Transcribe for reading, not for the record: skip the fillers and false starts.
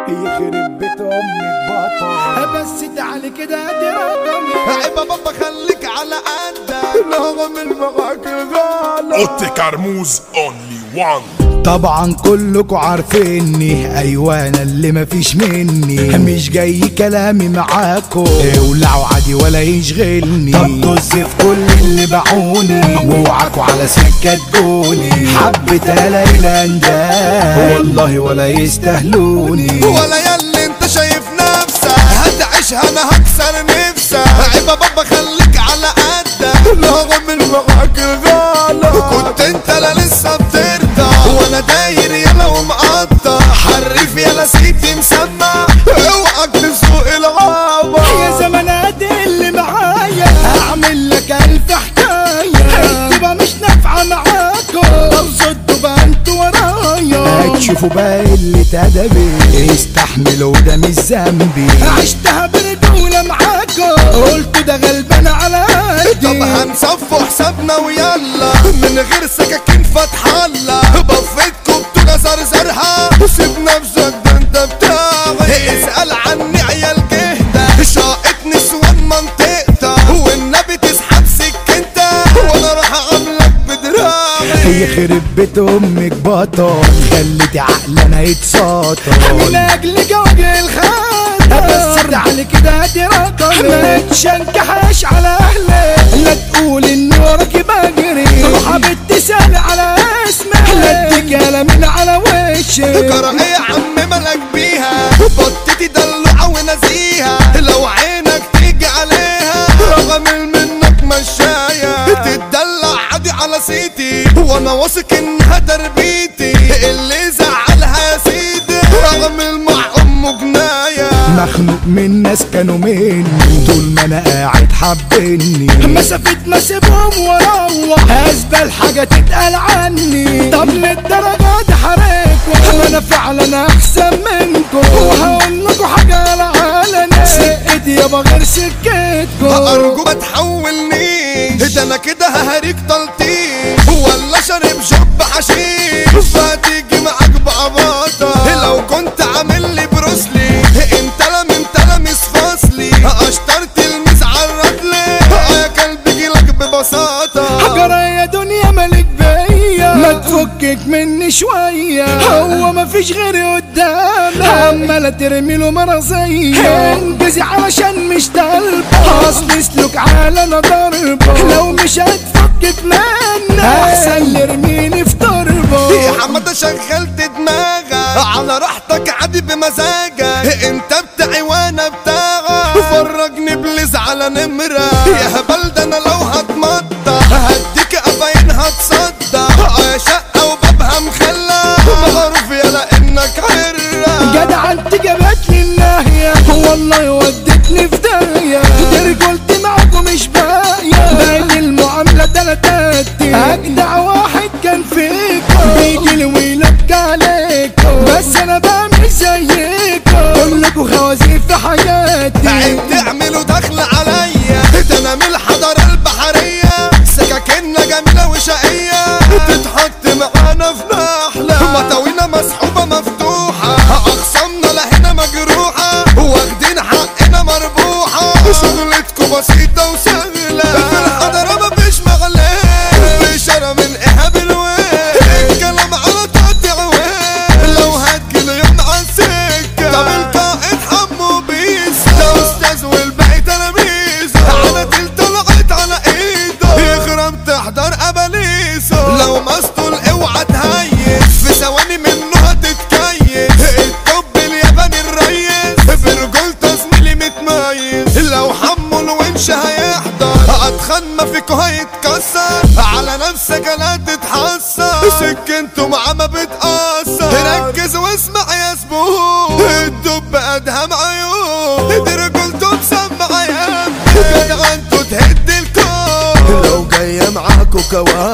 يخرب بيت امك بطل. بس تعالي كده ادي رقمي. عيب يا بابا خليك على قدك، نغم المغاك غالي. اوتي كرموز اونلي وان. طبعا كلكوا عارفيني، ايوه انا اللي مفيش مني، مش جاي كلامي معاكو اولعوا عادي ولا يشغلني. طب طز في كل اللي باعوني، واوعكوا على سكه تقولي حبة ليلى ده والله ولا يستاهلوني. ولا ياللي انت شايف نفسك هتعيشها انا هكسر نفسك. عيب يا بابا خليك على قدك، نغم المغاك غالي. كنت انت لا لسه بترضى وانا داير يلا ومقطع حرف يلا سيدي مسمع. اوعك تسوق الغابة يا زمانات اللي معايا هعمل لك الف حكاية تبقى مش نافعة معاكم. طب صدوا بقى انتوا ورايا، هتشوفوا بقى اللي ادبي استحملوا ده مش ذنبي. عشتها برجولة معاكم قلتوا ده غلبان على قدي. طب هنصفوا حسابنا ويلا من غير سكاكين فتح الله. بفتكوا بتوجة زرزرها سيب نفسك ده انت بتاعي. اسأل عني عيال جهدة شاقت نسوان منطقتها والنبي تسحب سكنتها وانا راح اعملك بدراعي. يخرب بيت امك بطل، خليتي عقلنا يتساطر من اجلك وجه الخاطر. بس تعالي كده ادي رقمي، ما تشنكحش على اهلك، لا تقول اني وراكي بجري روح بنتي سال على اسمك، لا اديك قلمين على وشك. كرهي يا عم مالك بيها بطتي دلوعة ونزيها، لو عينك تيجي عليها رغم منك مشاية تتدلع عادي على سيتي وانا واثق انها تربيتي اللي زعلها يا سيدي رغم المع امه جناية. مخنوق من ناس كانوا مني طول ما انا قاعد حابيني، مسافة ما اسيبهم واروح ازبل حاجة تتقال عني. طب للدرجة دي حريكوا انا فعلا احسن منكم، وهقول لكم حاجة على علني سكتي يابا غير سكتكوا. ارجو ما تحولنيش ده انا كده ههريك تلطيش ولا شارب شب حشيش فتيجي معاك بعباطة. لو كنت عامل لي بروسلي انت لمس فصلي اشطرت الميز عالرجلي يا كلب جيلك ببساطة. حجرة يا دنيا مالك بيا ما تفكك مني شوية، هو مفيش غيري قدامك عمالة ترمي له مرضية. انجزي علشان مش طالبة اصل سلوك على انا ضربة، لو مش هتفكك مني احسن ارميني في تربة. يا حمادة شغلت دماغك على راحتك عادي بمزاجك، انت بتاعي وانا بتاعك فرجني بليز على نمرة. يا هبل ده انا لو هتمطى هديك قفاين هتصدى يا شقة وبابها مخلى معروف يلا انك حرة. جدع انت جابتني الناهية والله ودتني في داهية، رجولتي معاكم مش باقية باين المعاملة تلاتاتي. اجدع واحد كان فيكم بيجي لي ويلك عليكم، بس انا بعمل زيكم كلكوا خوازيق في حياتي. عيب تعملوا دخل عليا ده انا من الحضارة البحرية سكاكيننا جميلة وشقية تتحط معانا في نحلة مطاوينا مسحوبة مفتوحة اخصامنا لهنا مجروحة واخدين حقنا مربوحة. شغلتكوا بسيطة وسهلة في الحضارة مفيش مغلاه بإشارة من إيهاب الويل الكلام على تقطيع ويل لو هتجيلي يوم عالسكة. طب القائد حمو بيس ده أستاذ والباقي تلاميذ على تل طلعت على إيده يخرم تحضر أباليسه. لو مسطول اوعى تهيس في ثواني منه هتتكيس الطب الياباني الريس برجولته زميلي متميز. لو حمو الونش هيحضر اتخن ما فيكو هيتكسر على نفسك لا تتحسر سكنته معاه ما بتأثر. ركز واسمع يا زبون الدب ادهم عيون دي رجولته مسمع يا ابني جدع انتوا تهد الكون. لو جاية معاكوا كوارث